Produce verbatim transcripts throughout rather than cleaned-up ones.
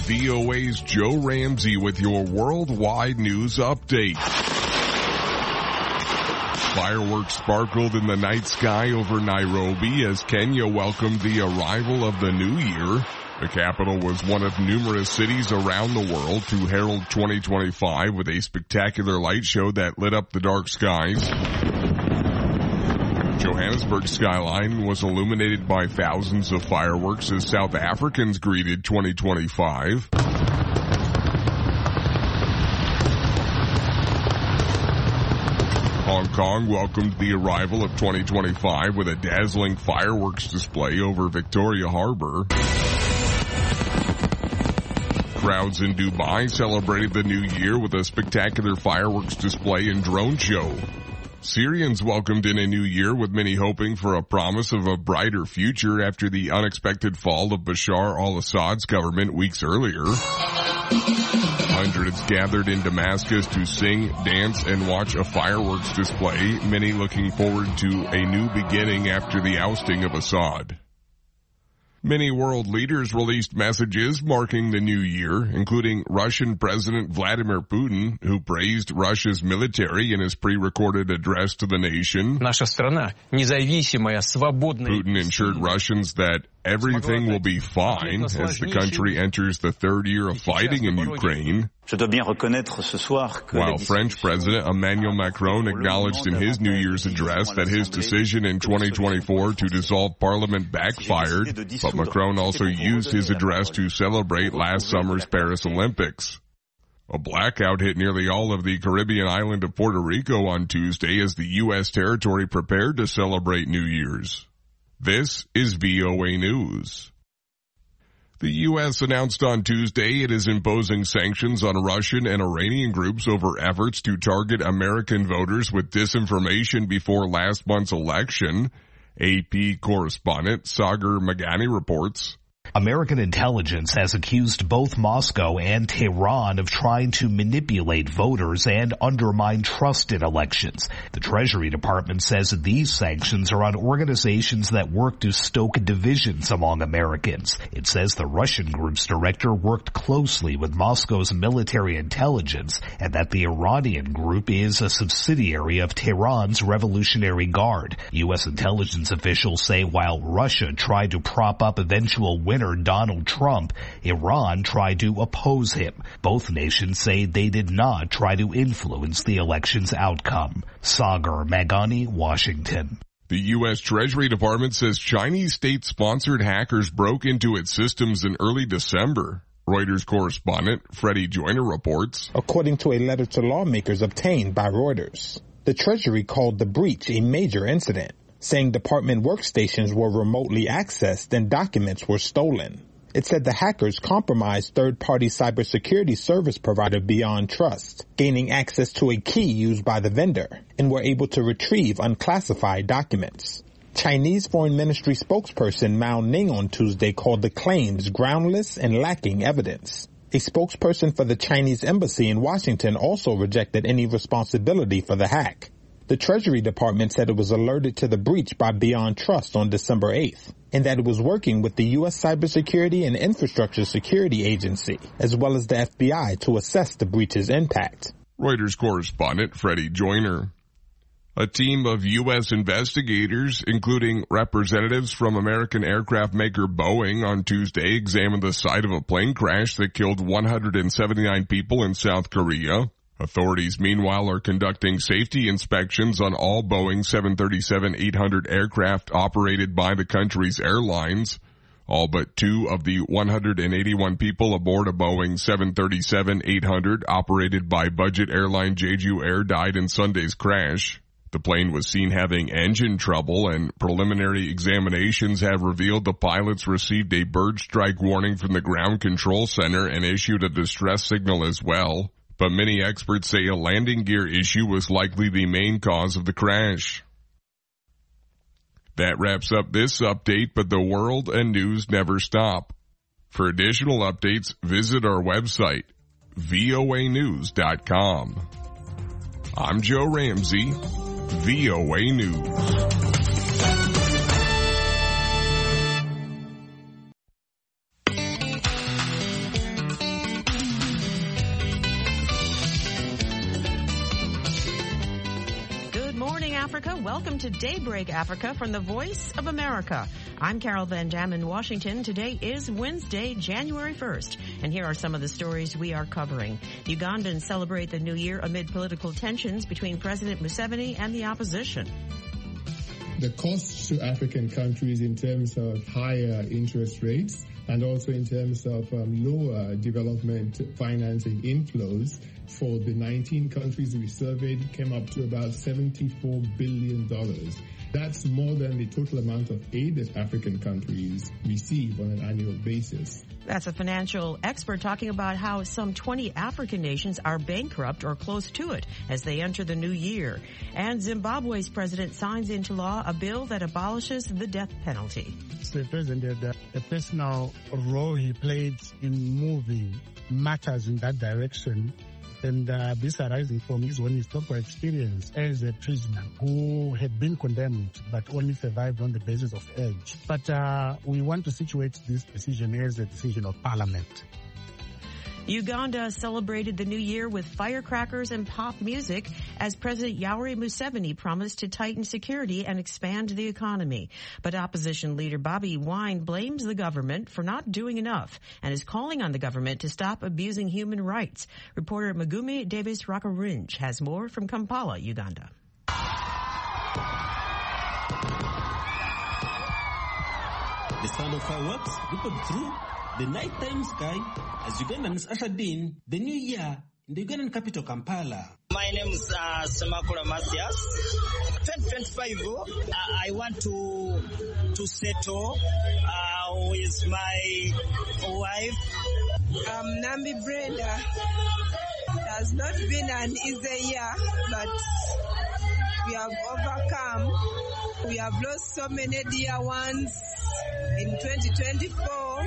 V O A's Joe Ramsey with your worldwide news update. Fireworks sparkled in the night sky over Nairobi as Kenya welcomed the arrival of the new year. The capital was one of numerous cities around the world to herald twenty twenty-five with a spectacular light show that lit up the dark skies. Johannesburg's skyline was illuminated by thousands of fireworks as South Africans greeted twenty twenty-five. Hong Kong welcomed the arrival of twenty twenty-five with a dazzling fireworks display over Victoria Harbour. Crowds in Dubai celebrated the new year with a spectacular fireworks display and drone show. Syrians welcomed in a new year with many hoping for a promise of a brighter future after the unexpected fall of Bashar al-Assad's government weeks earlier. Hundreds gathered in Damascus to sing, dance, and watch a fireworks display, many looking forward to a new beginning after the ousting of Assad. Many world leaders released messages marking the new year, including Russian President Vladimir Putin, who praised Russia's military in his pre-recorded address to the nation. Наша страна независимая, свободная. Putin assured Russians that everything will be fine as the country enters the third year of fighting in Ukraine. While French President Emmanuel Macron acknowledged in his New Year's address that his decision in twenty twenty-four to dissolve Parliament backfired, but Macron also used his address to celebrate last summer's Paris Olympics. A blackout hit nearly all of the Caribbean island of Puerto Rico on Tuesday as the U S territory prepared to celebrate New Year's. This is V O A News. The U S announced on Tuesday it is imposing sanctions on Russian and Iranian groups over efforts to target American voters with disinformation before last month's election. A P correspondent Sagar Meghani reports. American intelligence has accused both Moscow and Tehran of trying to manipulate voters and undermine trust in elections. The Treasury Department says that these sanctions are on organizations that work to stoke divisions among Americans. It says the Russian group's director worked closely with Moscow's military intelligence and that the Iranian group is a subsidiary of Tehran's Revolutionary Guard. U S intelligence officials say while Russia tried to prop up eventual winner Donald Trump, Iran tried to oppose him. Both nations say they did not try to influence the election's outcome. Sagar Meghani, Washington. The U S Treasury Department says Chinese state-sponsored hackers broke into its systems in early December. Reuters correspondent Freddie Joyner reports. According to a letter to lawmakers obtained by Reuters, the Treasury called the breach a major incident, saying department workstations were remotely accessed and documents were stolen. It said the hackers compromised third-party cybersecurity service provider Beyond Trust, gaining access to a key used by the vendor, and were able to retrieve unclassified documents. Chinese Foreign Ministry spokesperson Mao Ning on Tuesday called the claims groundless and lacking evidence. A spokesperson for the Chinese embassy in Washington also rejected any responsibility for the hack. The Treasury Department said it was alerted to the breach by Beyond Trust on December eighth, and that it was working with the U S Cybersecurity and Infrastructure Security Agency, as well as the F B I, to assess the breach's impact. Reuters correspondent Freddie Joyner. A team of U S investigators, including representatives from American aircraft maker Boeing, on Tuesday examined the site of a plane crash that killed one hundred seventy-nine people in South Korea. Authorities, meanwhile, are conducting safety inspections on all Boeing seven thirty-seven eight hundred aircraft operated by the country's airlines. All but two of the one hundred eighty-one people aboard a Boeing seven thirty-seven eight hundred operated by budget airline Jeju Air died in Sunday's crash. The plane was seen having engine trouble, and preliminary examinations have revealed the pilots received a bird strike warning from the ground control center and issued a distress signal as well. But many experts say a landing gear issue was likely the main cause of the crash. That wraps up this update, but the world and news never stop. For additional updates, visit our website, V O A news dot com. I'm Joe Ramsey, V O A News. Africa. Welcome to Daybreak Africa from the Voice of America. I'm Carol Van Dam in Washington. Today is Wednesday, January first, and here are some of the stories we are covering. Ugandans celebrate the new year amid political tensions between President Museveni and the opposition. The costs to African countries in terms of higher interest rates and also in terms of um, lower development financing inflows for the nineteen countries we surveyed came up to about seventy-four billion dollars. That's more than the total amount of aid that African countries receive on an annual basis. That's a financial expert talking about how some twenty African nations are bankrupt or close to it as they enter the new year. And Zimbabwe's president signs into law a bill that abolishes the death penalty. The president, uh, the personal role he played in moving matters in that direction. And uh, this arising from his own historical experience as a prisoner who had been condemned but only survived on the basis of age. But uh, we want to situate this decision as a decision of parliament. Uganda celebrated the new year with firecrackers and pop music as President Yoweri Museveni promised to tighten security and expand the economy. But opposition leader Bobi Wine blames the government for not doing enough and is calling on the government to stop abusing human rights. Reporter Magumi Davis Rakarinj has more from Kampala, Uganda. The sound of fireworks rippled through the nighttime sky as Ugandans ushered in the new year in the Ugandan capital, Kampala. My name is uh, Semakula Mathias. twenty twenty-five, uh, I want to to settle uh, with my wife. I'm Nambi Brenda. It has not been an easy year, but we have overcome. We have lost so many dear ones in twenty twenty-four.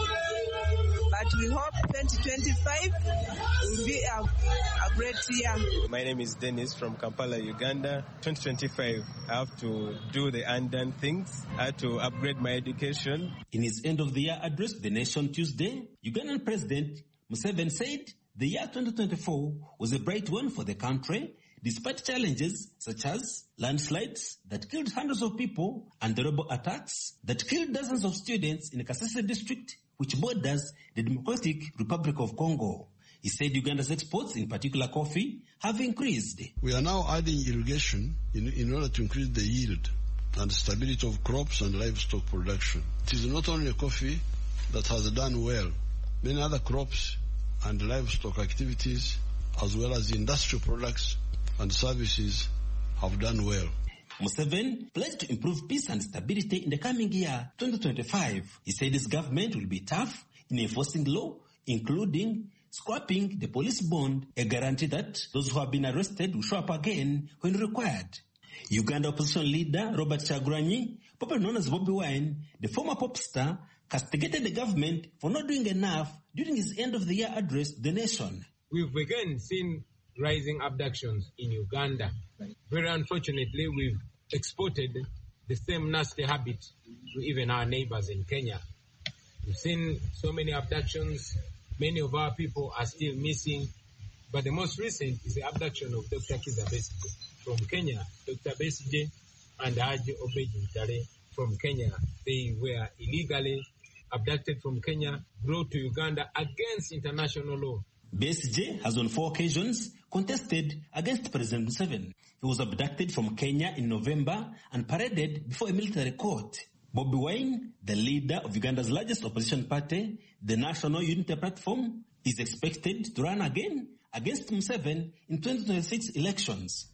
But we hope twenty twenty-five will be a, a great year. My name is Dennis from Kampala, Uganda. twenty twenty-five, I have to do the undone things. I have to upgrade my education. In his end-of-the-year address to the nation Tuesday, Ugandan President Museveni said the year twenty twenty-four was a bright one for the country, despite challenges such as landslides that killed hundreds of people and terrible attacks that killed dozens of students in the Kasese district, which borders the Democratic Republic of Congo. He said Uganda's exports, in particular coffee, have increased. We are now adding irrigation in, in order to increase the yield and stability of crops and livestock production. It is not only coffee that has done well. Many other crops and livestock activities, as well as industrial products and services, have done well. Museveni pledged to improve peace and stability in the coming year, twenty twenty-five. He said his government will be tough in enforcing law, including scrapping the police bond, a guarantee that those who have been arrested will show up again when required. Uganda opposition leader Robert Kyagulanyi, popularly known as Bobi Wine, the former pop star, castigated the government for not doing enough during his end-of-the-year address to the nation. We've again seen rising abductions in Uganda. Very unfortunately, we've exported the same nasty habit to even our neighbors in Kenya. We've seen so many abductions. Many of our people are still missing. But the most recent is the abduction of Doctor Kizza Besigye from Kenya. Doctor Besigye and Haji Obeji Ntale from Kenya. They were illegally abducted from Kenya, brought to Uganda against international law. Besigye has on four occasions contested against President Museveni. He was abducted from Kenya in November and paraded before a military court. Bobi Wine, the leader of Uganda's largest opposition party, the National Unity Platform, is expected to run again against Museveni in twenty twenty-six elections.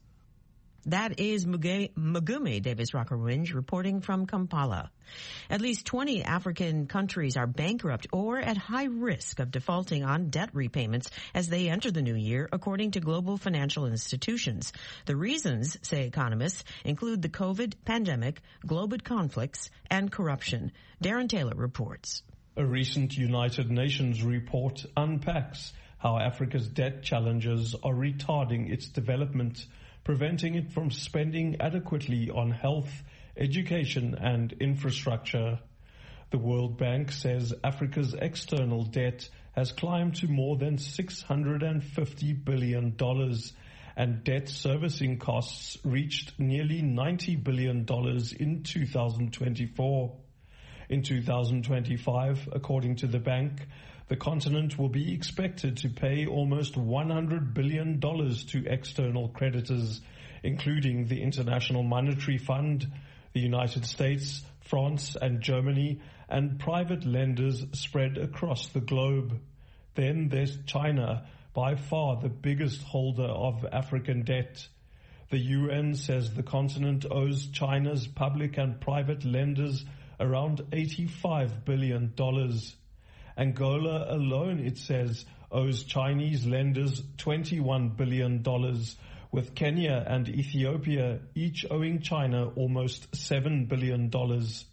That is Magumi Davis Rakarinj reporting from Kampala. At least twenty African countries are bankrupt or at high risk of defaulting on debt repayments as they enter the new year, according to global financial institutions. The reasons, say economists, include the COVID pandemic, global conflicts, and corruption. Darren Taylor reports. A recent United Nations report unpacks how Africa's debt challenges are retarding its development, preventing it from spending adequately on health, education and infrastructure. The World Bank says Africa's external debt has climbed to more than six hundred fifty billion dollars and debt servicing costs reached nearly ninety billion dollars in two thousand twenty-four. In two thousand twenty-five, according to the bank, the continent will be expected to pay almost one hundred billion dollars to external creditors, including the International Monetary Fund, the United States, France and Germany, and private lenders spread across the globe. Then there's China, by far the biggest holder of African debt. The U N says the continent owes China's public and private lenders around eighty-five billion dollars. Angola alone, it says, owes Chinese lenders twenty-one billion dollars, with Kenya and Ethiopia each owing China almost seven billion dollars.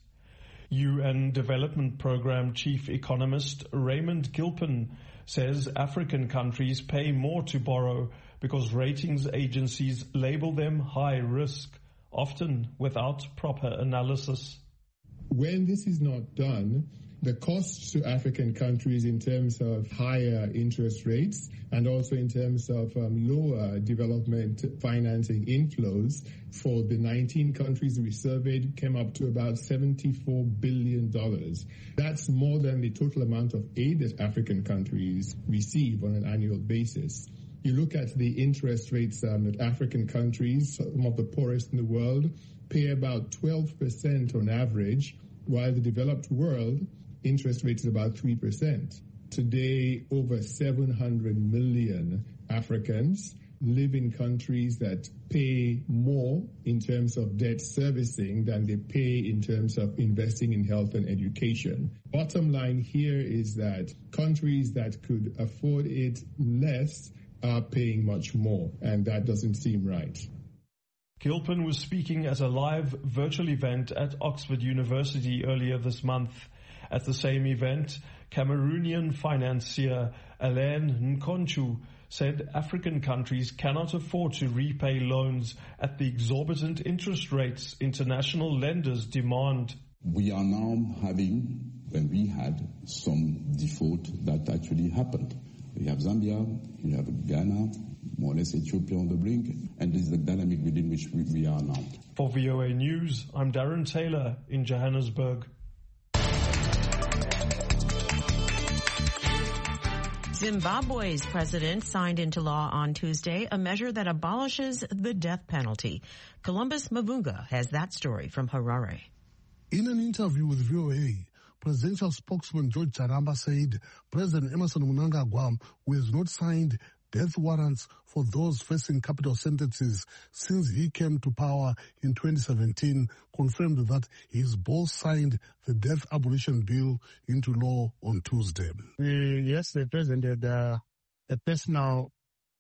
U N Development Programme Chief Economist Raymond Gilpin says African countries pay more to borrow because ratings agencies label them high risk, often without proper analysis. When this is not done, the costs to African countries in terms of higher interest rates and also in terms of um, lower development financing inflows for the nineteen countries we surveyed came up to about seventy-four billion dollars. That's more than the total amount of aid that African countries receive on an annual basis. You look at the interest rates um, that African countries, some of the poorest in the world, pay about twelve percent on average, while the developed world interest rate is about three percent. Today, over seven hundred million Africans live in countries that pay more in terms of debt servicing than they pay in terms of investing in health and education. Bottom line here is that countries that could afford it less are paying much more, and that doesn't seem right. Gilpin was speaking at a live virtual event at Oxford University earlier this month. At the same event, Cameroonian financier Alain Nkonchu said African countries cannot afford to repay loans at the exorbitant interest rates international lenders demand. We are now having, when we had, some default that actually happened. We have Zambia, you have Ghana, more or less Ethiopia on the brink, and this is the dynamic within which we, we are now. For V O A News, I'm Darren Taylor in Johannesburg. Zimbabwe's president signed into law on Tuesday a measure that abolishes the death penalty. Columbus Mavunga has that story from Harare. In an interview with V O A, presidential spokesman George Charamba said President Emmerson Mnangagwa, who has not signed death warrants for those facing capital sentences since he came to power in twenty seventeen, confirmed that his boss signed the death abolition bill into law on Tuesday. Uh, yes, the president had uh, a personal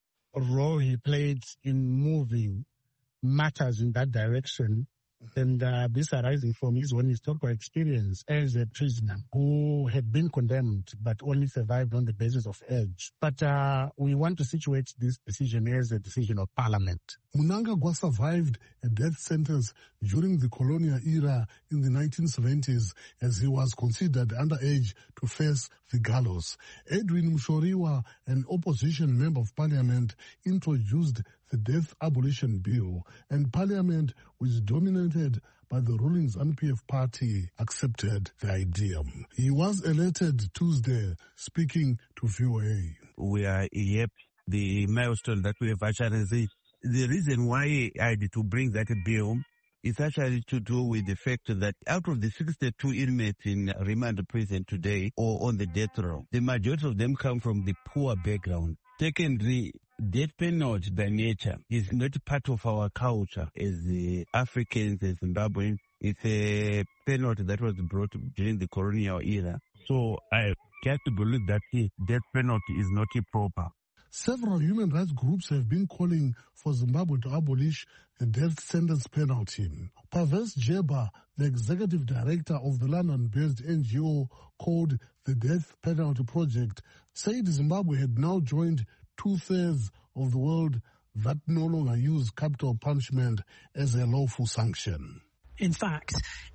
role he played in moving matters in that direction. And uh, this arising from his own historical experience as a prisoner who had been condemned but only survived on the basis of age. But uh, we want to situate this decision as a decision of parliament. Mnangagwa survived a death sentence during the colonial era in the nineteen seventies as he was considered underage to face the gallows. Edwin Mshoriwa, an opposition member of parliament, introduced the death abolition bill, and parliament, which is dominated by the ruling ZANU P F party, accepted the idea. He was elected Tuesday, speaking to V O A. We are happy, the milestone that we have actually reached. The reason why I had to bring that bill is actually to do with the fact that out of the sixty-two inmates in remand prison today or on the death row, the majority of them come from the poor background. Secondly, death penalty by nature is not part of our culture as uh, Africans, as Zimbabweans. It's a penalty that was brought during the colonial era. So I get to believe that the death penalty is not proper. Several human rights groups have been calling for Zimbabwe to abolish the death sentence penalty. Parvez Jeba, the executive director of the London-based N G O called the Death Penalty Project, said Zimbabwe had now joined two-thirds of the world that no longer use capital punishment as a lawful sanction. In fact,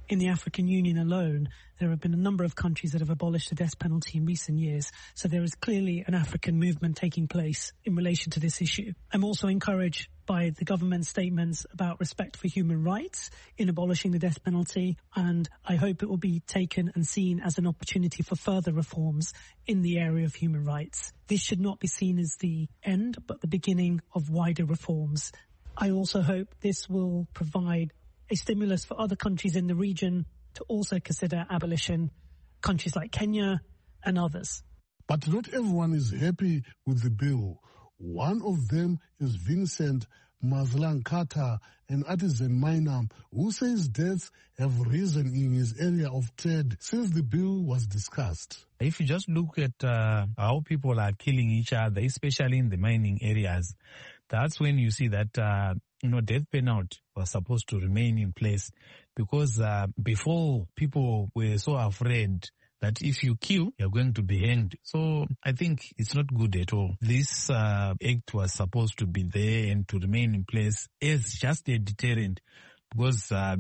In the African Union alone, there have been a number of countries that have abolished the death penalty in recent years. So there is clearly an African movement taking place in relation to this issue. I'm also encouraged by the government's statements about respect for human rights in abolishing the death penalty, and I hope it will be taken and seen as an opportunity for further reforms in the area of human rights. This should not be seen as the end, but the beginning of wider reforms. I also hope this will provide a stimulus for other countries in the region to also consider abolition, countries like Kenya and others. But not everyone is happy with the bill. One of them is Vincent Mazlankata, an artisan miner, who says deaths have risen in his area of trade since the bill was discussed. If you just look at uh, how people are killing each other, especially in the mining areas, that's when you see that, uh, you know, death penalty was supposed to remain in place, because uh, before people were so afraid that if you kill, you're going to be hanged. So I think it's not good at all. This uh, act was supposed to be there and to remain in place as just a deterrent, because uh,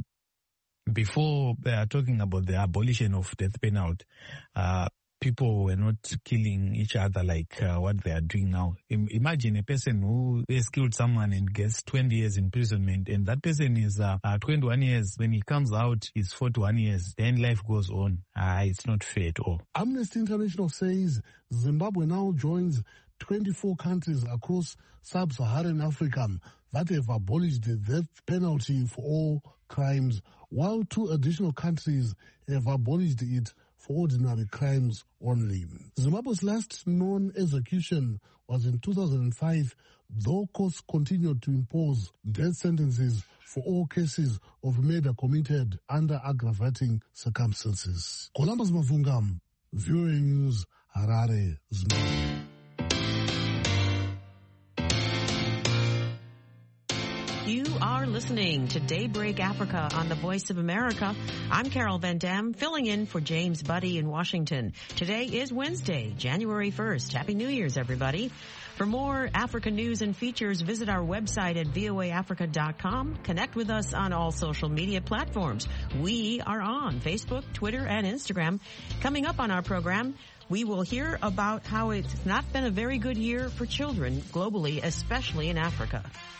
before they are talking about the abolition of death penalty, uh, people were not killing each other like uh, what they are doing now. I- imagine a person who has killed someone and gets twenty years imprisonment, and that person is uh, uh, twenty-one years. When he comes out, he's forty-one years. Then life goes on. Uh, it's not fair at all. Amnesty International says Zimbabwe now joins twenty-four countries across sub-Saharan Africa that have abolished the death penalty for all crimes, while two additional countries have abolished it for ordinary crimes only. Zimbabwe's last known execution was in two thousand five, though courts continued to impose death sentences for all cases of murder committed under aggravating circumstances. Columbus Mavungam, V O A News, Harare, Zimbabwe. You are listening to Daybreak Africa on the Voice of America. I'm Carol Van Dam, filling in for James Buddy in Washington. Today is Wednesday, January first. Happy New Year's, everybody. For more African news and features, visit our website at V O A Africa dot com. Connect with us on all social media platforms. We are on Facebook, Twitter, and Instagram. Coming up on our program, we will hear about how it's not been a very good year for children globally, especially in Africa.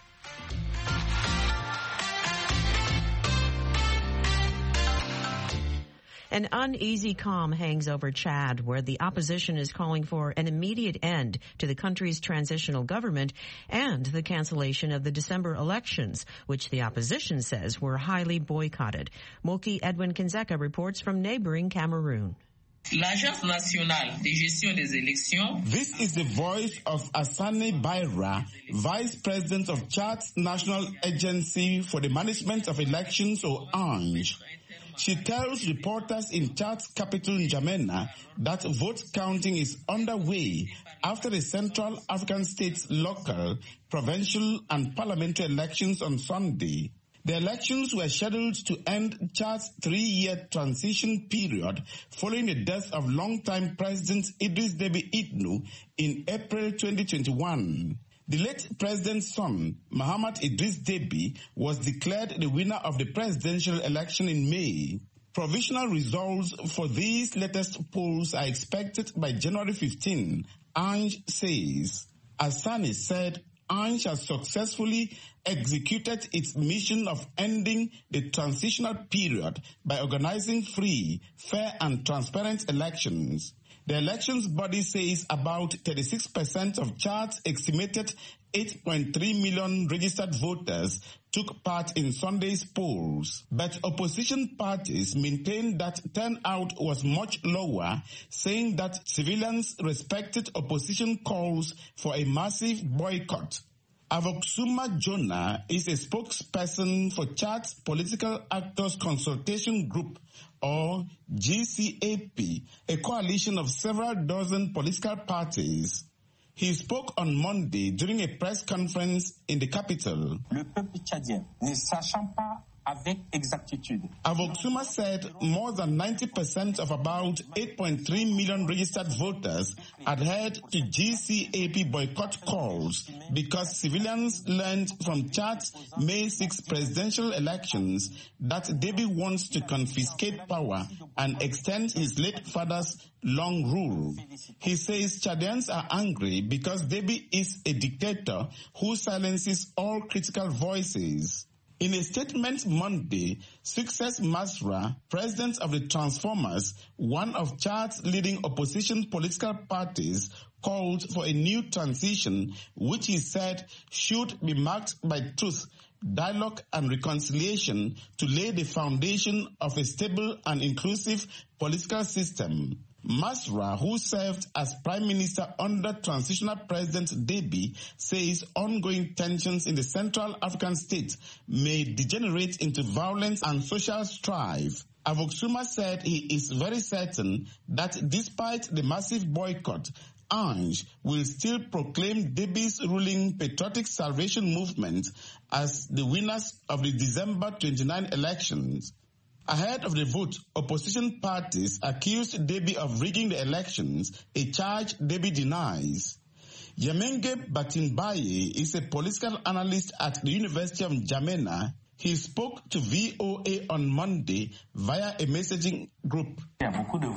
An uneasy calm hangs over Chad, where the opposition is calling for an immediate end to the country's transitional government and the cancellation of the December elections, which the opposition says were highly boycotted. Moki Edwin Kinzeka reports from neighboring Cameroon. L'Agence nationale de gestion des élections. This is the voice of Asane Baira, Vice President of Chad's National Agency for the Management of Elections, or A N G. She tells reporters in Chad's capital N'Djamena that vote counting is underway after the Central African States local, provincial and parliamentary elections on Sunday. The elections were scheduled to end Chad's three-year transition period following the death of longtime President Idriss Déby Itno in April twenty twenty-one. The late president's son, Mahamat Idriss Déby, was declared the winner of the presidential election in May. Provisional results for these latest polls are expected by January fifteenth, A N G says. Asani said A N G has successfully executed its mission of ending the transitional period by organizing free, fair and transparent elections. The elections body says about thirty-six percent of Chad's estimated eight point three million registered voters took part in Sunday's polls. But opposition parties maintained that turnout was much lower, saying that civilians respected opposition calls for a massive boycott. Avoxuma Jonah is a spokesperson for Chad's Political Actors Consultation Group, or G C A P, a coalition of several dozen political parties. He spoke on Monday during a press conference in the capital. Le peuple tchadien, ne sachant pas avec exactitude. Avoxuma said more than ninety percent of about eight point three million registered voters adhered to G C A P boycott calls because civilians learned from Chad's May sixth presidential elections that Deby wants to confiscate power and extend his late father's long rule. He says Chadians are angry because Deby is a dictator who silences all critical voices. In a statement Monday, Success Masra, president of the Transformers, one of Chad's leading opposition political parties, called for a new transition, which he said should be marked by truth, dialogue and reconciliation to lay the foundation of a stable and inclusive political system. Masra, who served as Prime Minister under transitional President Deby, says ongoing tensions in the Central African state may degenerate into violence and social strife. Avoxuma said he is very certain that despite the massive boycott, Ange will still proclaim Deby's ruling Patriotic Salvation Movement as the winners of the December twenty-ninth elections. Ahead of the vote, opposition parties accused Deby of rigging the elections, a charge Deby denies. Yemenge Batimbaye is a political analyst at the University of N'Djamena. He spoke to V O A on Monday via a messaging group. The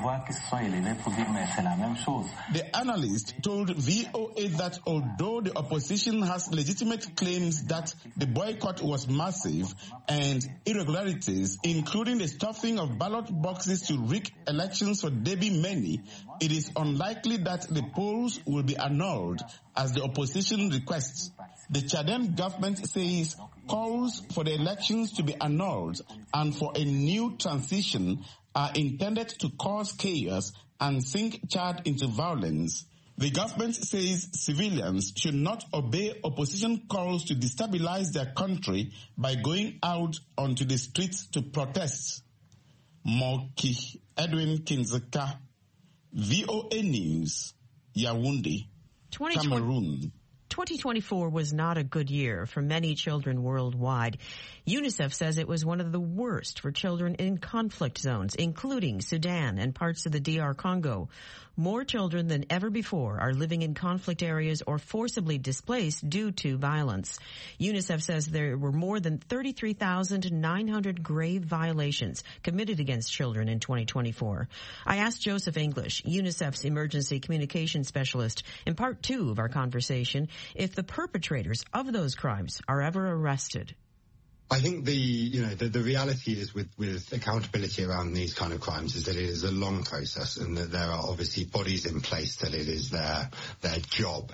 analyst told V O A that although the opposition has legitimate claims that the boycott was massive and irregularities, including the stuffing of ballot boxes to rig elections for Deby many, it is unlikely that the polls will be annulled as the opposition requests. The Chadian government says calls for the elections to be annulled and for a new transition are intended to cause chaos and sink Chad into violence. The government says civilians should not obey opposition calls to destabilize their country by going out onto the streets to protest. Moki Edwin Kinzeka, V O A News, Yaoundé, Cameroon. twenty twenty-four was not a good year for many children worldwide. UNICEF says it was one of the worst for children in conflict zones, including Sudan and parts of the D R Congo. More children than ever before are living in conflict areas or forcibly displaced due to violence. UNICEF says there were more than thirty-three thousand nine hundred grave violations committed against children in twenty twenty-four. I asked Joseph English, UNICEF's emergency communication specialist, in part two of our conversation, if the perpetrators of those crimes are ever arrested. I think the, you know, the, the reality is with, with accountability around these kind of crimes is that it is a long process and that there are obviously bodies in place that it is their, their job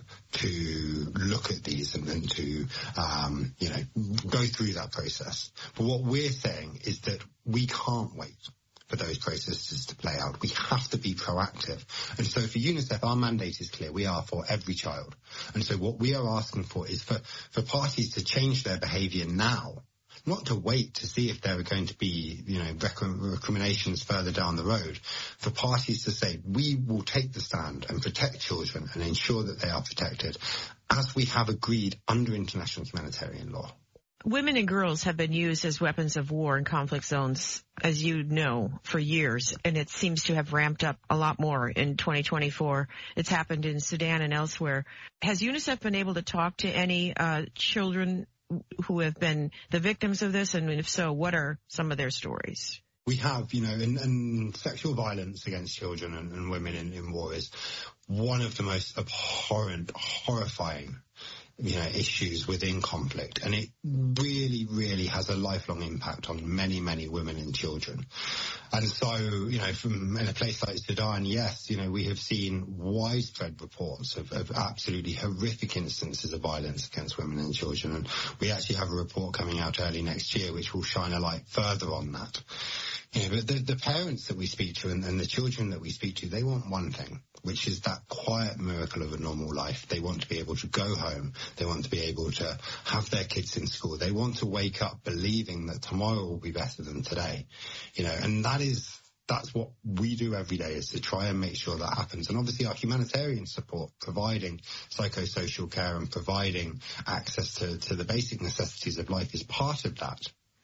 to look at these and, and to, um, you know, go through that process. But what we're saying is that we can't wait for those processes to play out. We have to be proactive. And so for UNICEF, our mandate is clear. We are for every child. And so what we are asking for is for, for parties to change their behaviour now, not to wait to see if there are going to be, you know, recriminations further down the road, for parties to say, we will take the stand and protect children and ensure that they are protected, as we have agreed under international humanitarian law. Women and girls have been used as weapons of war in conflict zones, as you know, for years, and it seems to have ramped up a lot more in twenty twenty-four. It's happened in Sudan and elsewhere. Has UNICEF been able to talk to any uh, children who have been the victims of this, and if so, what are some of their stories? We have, you know, and, and sexual violence against children and, and women in, in war is one of the most abhorrent, horrifying, you know, issues within conflict. And it really, really has a lifelong impact on many, many women and children. And so, you know, from in a place like Sudan, yes, you know, we have seen widespread reports of, of absolutely horrific instances of violence against women and children. And we actually have a report coming out early next year which will shine a light further on that. You know, but the, the parents that we speak to and, and the children that we speak to, they want one thing, which is that quiet miracle of a normal life. They want to be able to go home. They want to be able to have their kids in school. They want to wake up believing that tomorrow will be better than today. You know, and that is, that's what we do every day, is to try and make sure that happens. And obviously our humanitarian support, providing psychosocial care and providing access to, to the basic necessities of life is part of that.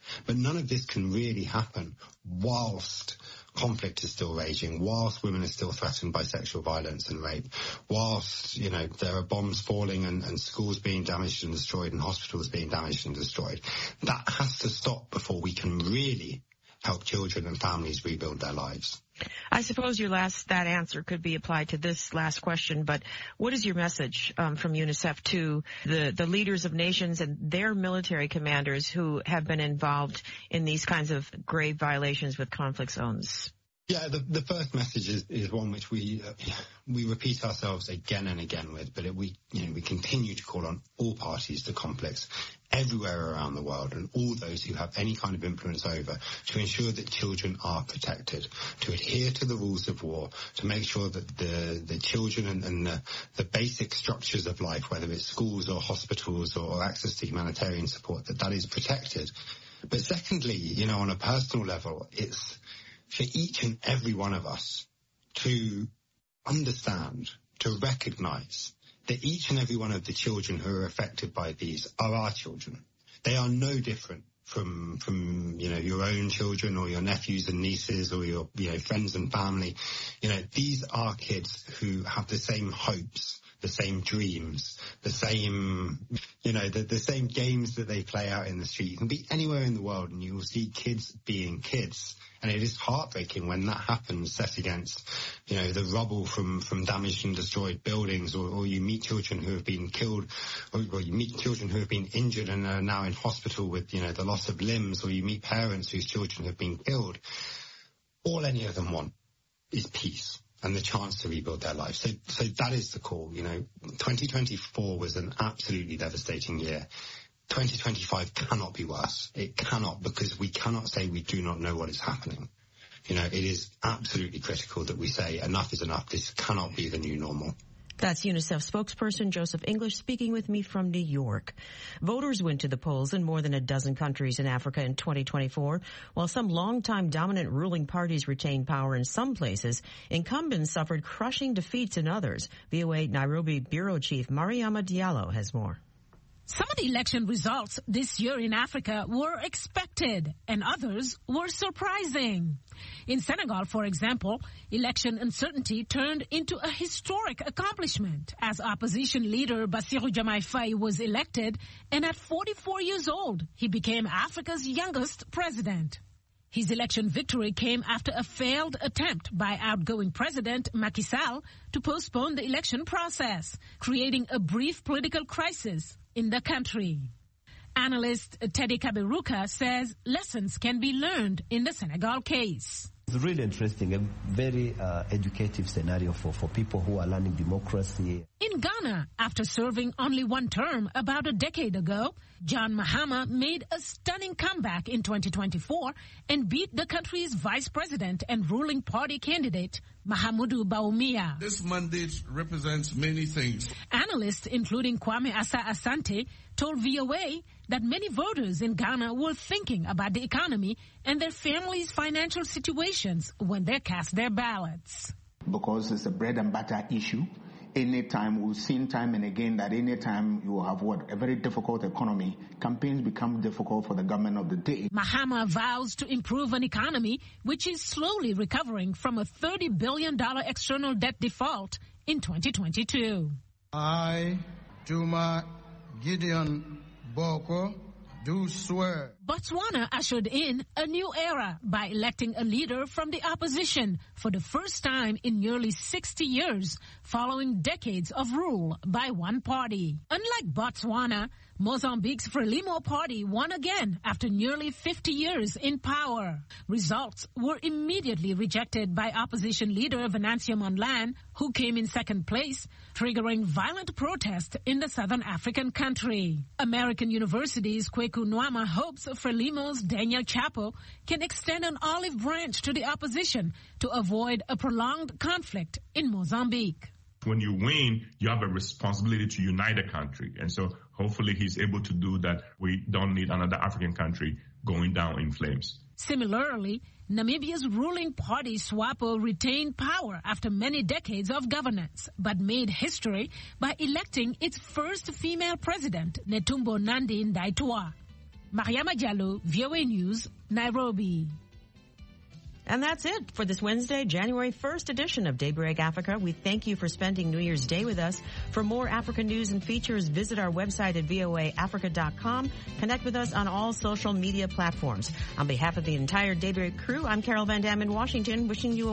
But none of this can really happen whilst conflict is still raging, whilst women are still threatened by sexual violence and rape, whilst, you know, there are bombs falling and, and schools being damaged and destroyed and hospitals being damaged and destroyed. That has to stop before we can really help children and families rebuild their lives. I suppose your last, that answer could be applied to this last question, but what is your message um, from UNICEF to the, the leaders of nations and their military commanders who have been involved in these kinds of grave violations with conflict zones? Yeah, the, the first message is, is one which we uh, we repeat ourselves again and again with, but it, we you know we continue to call on all parties to conflicts everywhere around the world and all those who have any kind of influence over to ensure that children are protected, to adhere to the rules of war, to make sure that the the children and, and the, the basic structures of life, whether it's schools or hospitals or, or access to humanitarian support, that that is protected. But secondly, you know, on a personal level, it's for each and every one of us to understand, to recognize that each and every one of the children who are affected by these are our children. They are no different from, from, you know, your own children or your nephews and nieces or your, you know, friends and family. You know, these are kids who have the same hopes, the same dreams, the same, you know, the, the same games that they play out in the street. You can be anywhere in the world and you will see kids being kids. And it is heartbreaking when that happens set against, you know, the rubble from, from damaged and destroyed buildings, or, or you meet children who have been killed, or, or you meet children who have been injured and are now in hospital with, you know, the loss of limbs, or you meet parents whose children have been killed. All any of them want is peace and the chance to rebuild their lives. So, so that is the call. You know, twenty twenty-four was an absolutely devastating year. twenty twenty-five cannot be worse. It cannot, because we cannot say we do not know what is happening. You know, it is absolutely critical that we say enough is enough. This cannot be the new normal. That's UNICEF spokesperson Joseph English speaking with me from New York. Voters went to the polls in more than a dozen countries in Africa in twenty twenty-four. While some longtime dominant ruling parties retained power in some places, incumbents suffered crushing defeats in others. V O A Nairobi Bureau Chief Mariama Diallo has more. Some of the election results this year in Africa were expected and others were surprising. In Senegal, for example, election uncertainty turned into a historic accomplishment as opposition leader Bassirou Diomaye Faye was elected, and at forty-four years old, he became Africa's youngest president. His election victory came after a failed attempt by outgoing President Macky Sall to postpone the election process, creating a brief political crisis in the country. Analyst Teddy Kaberuka says lessons can be learned in the Senegal case. It's really interesting, a very uh, educative scenario for, for people who are learning democracy. In Ghana, after serving only one term about a decade ago, John Mahama made a stunning comeback in twenty twenty-four and beat the country's vice president and ruling party candidate, Mahamudu Bawumia. This mandate represents many things. Analysts, including Kwame Asa Asante, told V O A that many voters in Ghana were thinking about the economy and their families' financial situations when they cast their ballots. Because it's a bread and butter issue. Anytime, we've seen time and again that anytime you have what? A very difficult economy, campaigns become difficult for the government of the day. Mahama vows to improve an economy which is slowly recovering from a thirty billion dollars external debt default in twenty twenty-two. I, Juma Gideon Boko, do swear. Botswana ushered in a new era by electing a leader from the opposition for the first time in nearly sixty years, following decades of rule by one party. Unlike Botswana, Mozambique's Frelimo party won again after nearly fifty years in power. Results were immediately rejected by opposition leader Venancio Mondlane, who came in second place, triggering violent protest in the southern African country. American University's Kweku Nwama hopes Frelimo's Daniel Chapo can extend an olive branch to the opposition to avoid a prolonged conflict in Mozambique. When you win, you have a responsibility to unite the country. And so hopefully he's able to do that. We don't need another African country going down in flames. Similarly, Namibia's ruling party SWAPO retained power after many decades of governance, but made history by electing its first female president, Netumbo Nandi-Ndaitwah. Mariama Diallo, V O A News, Nairobi. And that's it for this Wednesday, January first edition of Daybreak Africa. We thank you for spending New Year's Day with us. For more African news and features, visit our website at V O A Africa dot com. Connect with us on all social media platforms. On behalf of the entire Daybreak crew, I'm Carol Van Dam in Washington, wishing you a